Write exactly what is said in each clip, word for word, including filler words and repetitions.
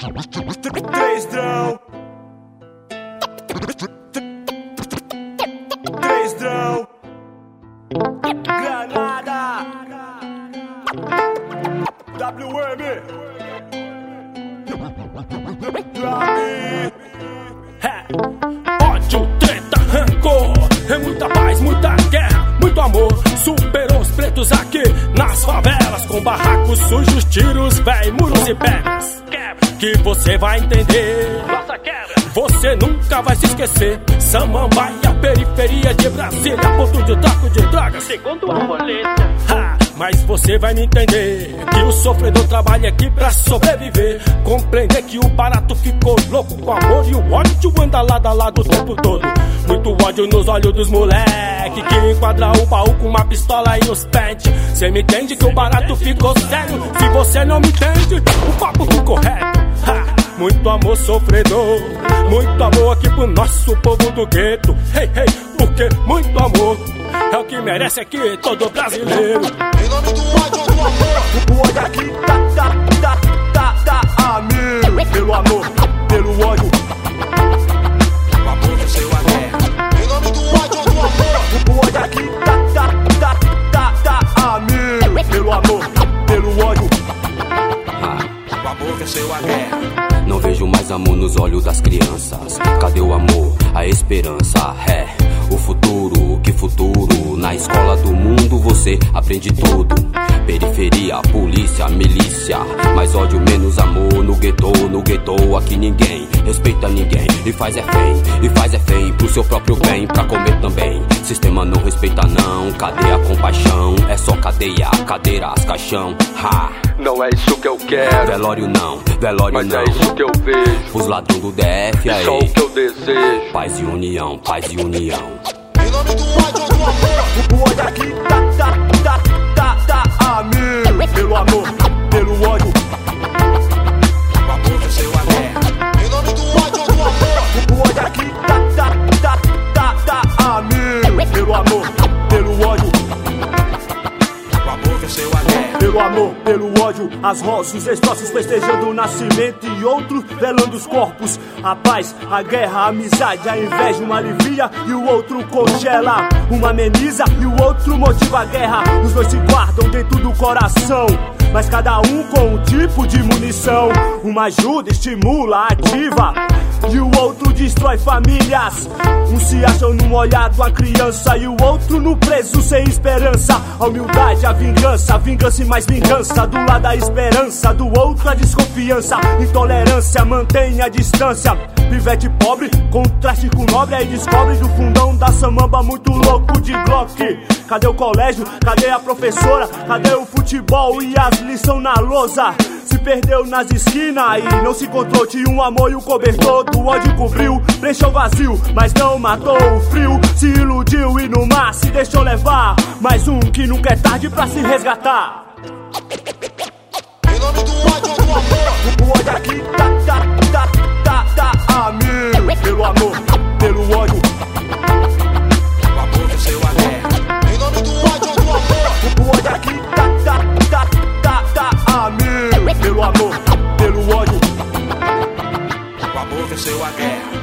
Três drão. Três drão. Granada. W M. Ódio, treta, rancor, é muita paz, muita guerra, muito amor. Superou os pretos aqui nas favelas, com barracos sujos, tiros, véi, muros e pedras. Que você vai entender, você nunca vai se esquecer. Samambaia, periferia de Brasília, ponto de tráfico de drogas, segundo a polícia. Ha, mas você vai me entender que o sofredor trabalha aqui pra sobreviver. Compreender que o barato ficou louco com amor e o ódio anda lado a lado o tempo todo. Muito ódio nos olhos dos moleque que enquadra o baú com uma pistola e os pente. Cê me entende que o barato ficou sério? Se você não me entende, o papo ficou reto. Ha, muito amor sofredor, muito amor aqui pro nosso povo do gueto. Hey, hey, porque muito amor é o que merece aqui todo brasileiro. Em nome do ódio, do amor, o ódio aqui tá, tá, tá, tá, tá a mil. Pelo amor, pelo ódio, o amor venceu a guerra. Em nome do ódio, do amor, o ódio aqui tá, tá, tá, tá, tá a mil. Pelo amor, pelo ódio, o amor venceu a guerra. Não vejo mais amor nos olhos das crianças. Cadê o amor, a esperança? É, o futuro, que futuro? Na escola do mundo você aprende tudo. Periferia, polícia, milícia. Mais ódio, menos amor. No gueto, no gueto, aqui ninguém respeita ninguém. E faz é fém, e faz é fém pro seu próprio bem, pra comer também. Sistema não respeita não, cadê a compaixão? É só cadeia, cadeiras, caixão. Ha! Não é isso que eu quero. Velório não, velório mas não. Mas é isso que eu vejo. Os ladrões do D F aí. Só o que eu desejo. Paz e união, paz e união. Em nome do ódio, do amor, o ódio aqui tá, tá, tá, tá, tá a mil. Pelo amor, pelo ódio, o amor venceu a guerra. Em nome do ódio, do amor, o ódio aqui tá, tá, tá, tá, tá a mil. Pelo amor, pelo ódio, o amor venceu a guerra. Pelo amor, pelo ódio, as rosas, os destroços festejando o nascimento e outros velando os corpos. A paz, a guerra, a amizade, a inveja, uma alivia e o outro congela. Uma ameniza e o outro motiva a guerra. Os dois se guardam dentro do coração, mas cada um com um tipo de munição. Uma ajuda, estimula, ativa, e o outro destrói famílias. Um se acham num olhar de uma criança e o outro no preso sem esperança. A humildade, a vingança, a vingança e mais vingança. Do lado a esperança, do outro a desconfiança. Intolerância, mantém a distância. Pivete pobre, contraste com nobre. Aí descobre do fundão da samamba muito louco de Glock. Cadê o colégio? Cadê a professora? Cadê o futebol e as lições na lousa? Se perdeu nas esquinas e não se encontrou. Tinha um amor e o cobertor do ódio cobriu. Preencheu o vazio, mas não matou o frio. Se iludiu e no mar se deixou levar. Mais um que nunca é tarde pra se resgatar. Em nome do ódio, do amor, o ódio aqui tá, tá, tá, tá, tá a mil. Pelo amor, pelo ódio, o amor venceu a guerra. Em nome do ódio, do amor, o ódio aqui tá, tá, tá, tá, tá a mil. Pelo amor, pelo ódio, o amor venceu a guerra.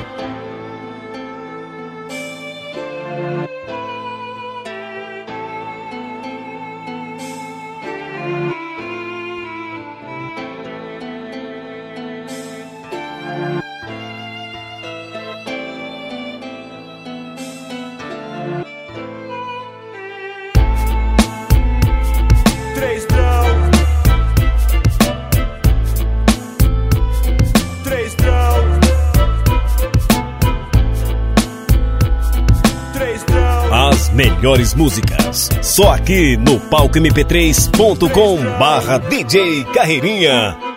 Três drão. Três drão. Três drão. As melhores músicas, só aqui no palco m p três ponto com barra D J Carreirinha.